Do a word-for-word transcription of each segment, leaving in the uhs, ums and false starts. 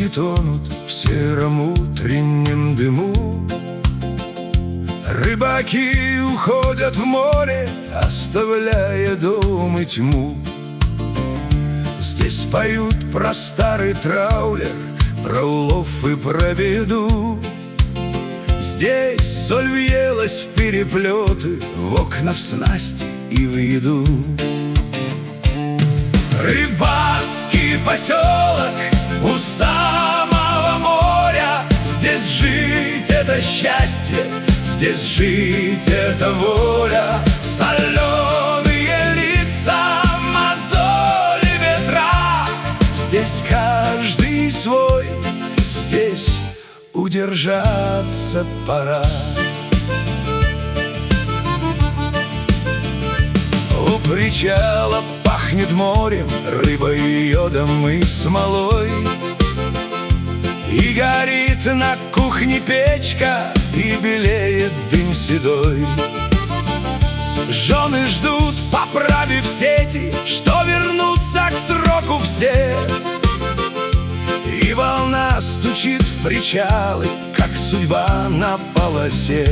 Лодки тонут в сером утреннем дыму. Рыбаки уходят в море, оставляя дом и тьму. Здесь поют про старый траулер, про улов и про беду. Здесь соль въелась в переплеты, в окна, в снасти и в еду. Рыбацкий поселок у самого моря. Здесь жить — это счастье, здесь жить — это воля. Соленые лица, мозоли ветра. Здесь каждый свой, здесь удержаться пора. У причала пахнет морем, рыбой, йодом и смолой. И горит на кухне печка, и белеет дым седой. Жены ждут, поправив сети, что вернутся к сроку все. И волна стучит в причалы, как судьба на полосе.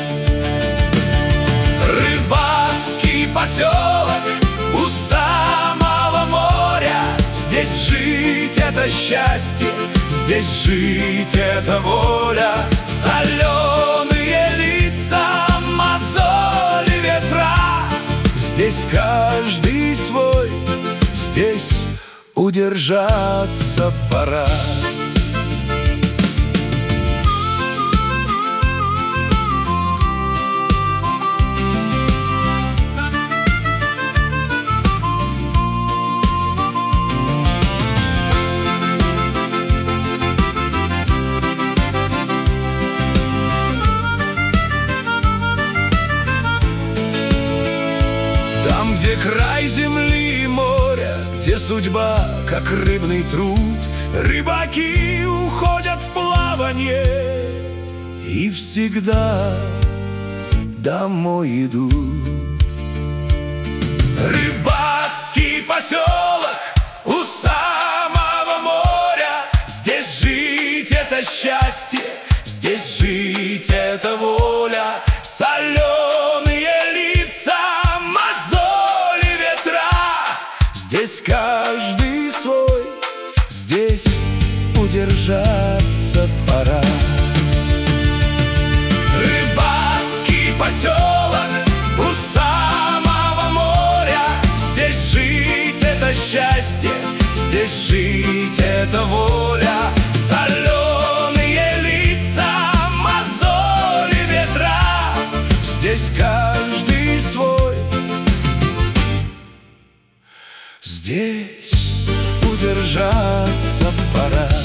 Рыбацкий поселок у самого моря. Здесь жить — это счастье, здесь жить — это воля. Соленые лица, мозоли ветра. Здесь каждый свой, здесь удержаться пора. Там, где край земли и моря, где судьба, как рыбный труд, рыбаки уходят в плаванье и всегда домой идут. Рыбацкий поселок у самого моря. Здесь жить — это счастье, здесь жить — это воля. Соленые лица, мозоли ветра. Здесь каждый свой, здесь удержаться пора. Рыбацкий поселок у самого моря. Здесь жить — это счастье, здесь жить — это воля. Соленые лица, мозоли ветра. Здесь каждый свой, здесь удержаться пора.